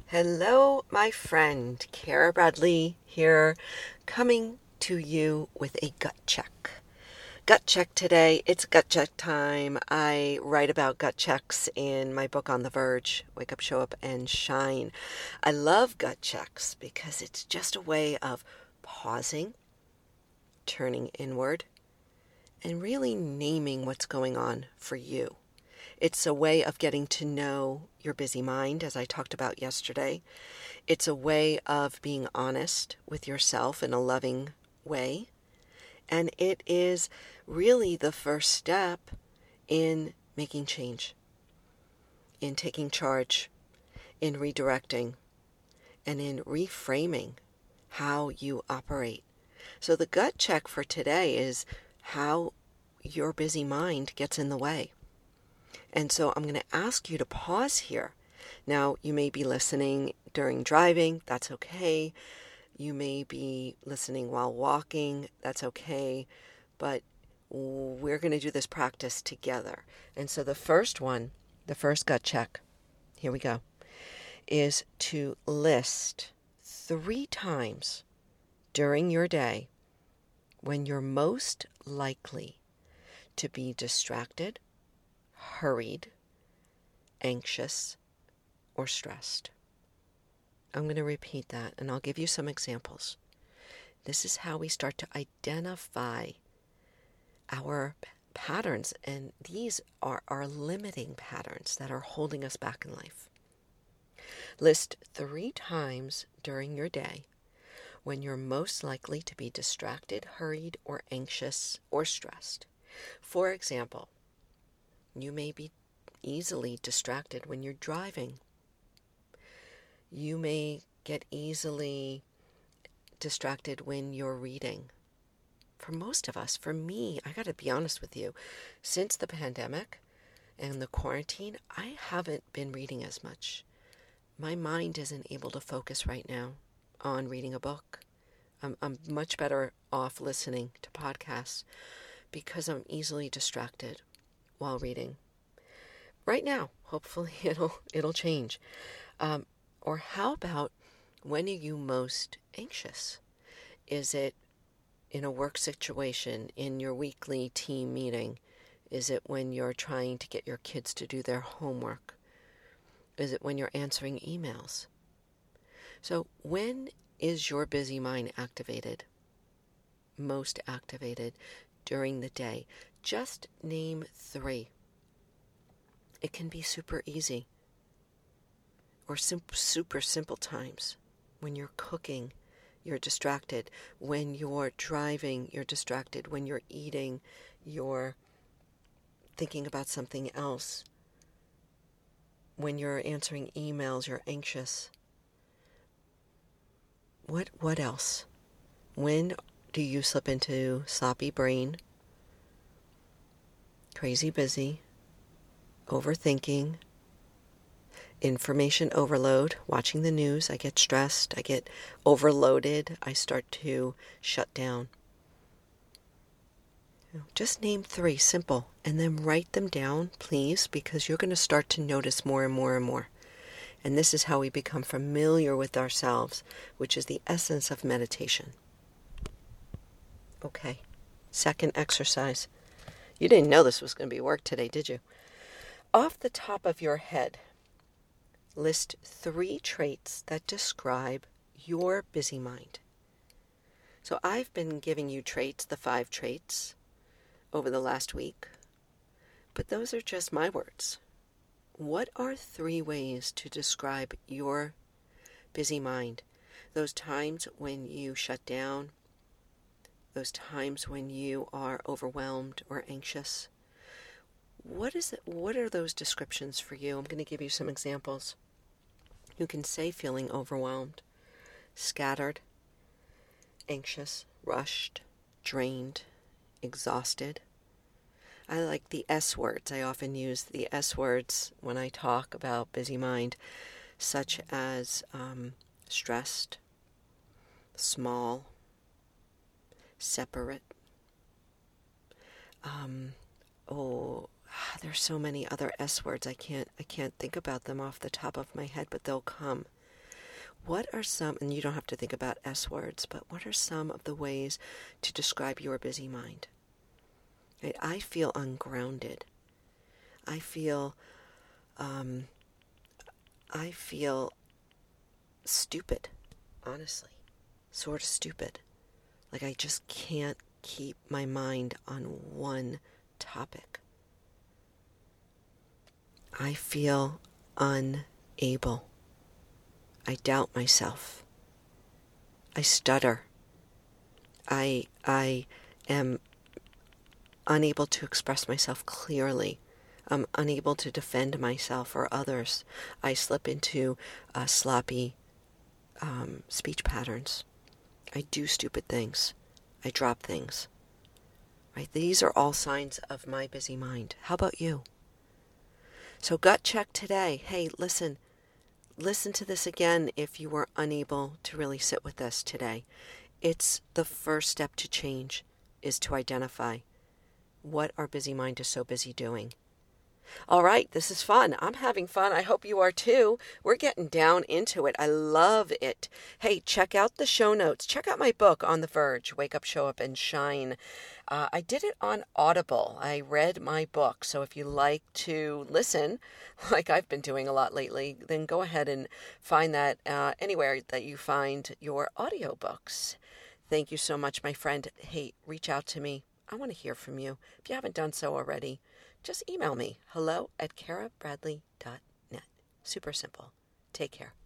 Hello, my friend. Kara Bradley here, coming to you with a gut check. Gut check today. It's gut check time. I write about gut checks in my book On the Verge, Wake Up, Show Up, and Shine. I love gut checks because it's just a way of pausing, turning inward, and really naming what's going on for you. It's a way of getting to know your busy mind, as I talked about yesterday. It's a way of being honest with yourself in a loving way. And it is really the first step in making change, in taking charge, in redirecting, and in reframing how you operate. So the gut check for today is how your busy mind gets in the way. And so I'm going to ask you to pause here. Now, you may be listening during driving. That's okay. You may be listening while walking. That's okay. But we're going to do this practice together. And so the first gut check, here we go, is to list 3 times during your day when you're most likely to be distracted, hurried, anxious, or stressed. I'm going to repeat that, and I'll give you some examples. This is how we start to identify our patterns, and these are our limiting patterns that are holding us back in life. List 3 times during your day when you're most likely to be distracted, hurried, or anxious, or stressed. For example, you may be easily distracted when you're driving. You may get easily distracted when you're reading. For most of us, for me, I got to be honest with you, since the pandemic and the quarantine, I haven't been reading as much. My mind isn't able to focus right now on reading a book. I'm much better off listening to podcasts because I'm easily distracted while reading. Right now, hopefully it'll change. Or how about, when are you most anxious? Is it in a work situation, in your weekly team meeting? Is it when you're trying to get your kids to do their homework? Is it when you're answering emails? So when is your busy mind activated? Most activated during the day? Just name 3. It can be super easy. Or super simple times. When you're cooking, you're distracted. When you're driving, you're distracted. When you're eating, you're thinking about something else. When you're answering emails, you're anxious. What else? When do you slip into sloppy brain, crazy busy, overthinking, information overload, watching the news? I get stressed, I get overloaded, I start to shut down. Just name 3, simple, and then write them down, please, because you're going to start to notice more and more and more. And this is how we become familiar with ourselves, which is the essence of meditation. Okay, second exercise. You didn't know this was going to be work today, did you? Off the top of your head, list 3 traits that describe your busy mind. So I've been giving you traits, the 5 traits, over the last week. But those are just my words. What are 3 ways to describe your busy mind? Those times when you shut down, those times when you are overwhelmed or anxious. What is it? What are those descriptions for you? I'm going to give you some examples. You can say feeling overwhelmed, scattered, anxious, rushed, drained, exhausted. I like the S words. I often use the S words when I talk about busy mind, such as stressed, small, separate. There's so many other S words. I can't think about them off the top of my head, but they'll come. what are some, and you don't have to think about S words, but what are some of the ways to describe your busy mind? Right? I feel ungrounded. I feel stupid, honestly, sort of stupid. Like I just can't keep my mind on one topic. I feel unable. I doubt myself. I stutter. I am unable to express myself clearly. I'm unable to defend myself or others. I slip into sloppy speech patterns. I do stupid things. I drop things. Right? These are all signs of my busy mind. How about you? So gut check today. Hey, listen to this again if you were unable to really sit with this today. It's the first step to change is to identify what our busy mind is so busy doing. All right, this is fun. I'm having fun. I hope you are too. We're getting down into it. I love it. Hey, check out the show notes. Check out my book, On the Verge, Wake Up, Show Up, and Shine. I did it on Audible. I read my book. So if you like to listen, like I've been doing a lot lately, then go ahead and find that anywhere that you find your audiobooks. Thank you so much, my friend. Hey, reach out to me. I want to hear from you. If you haven't done so already, just email me, hello@carabradley.net. Super simple. Take care.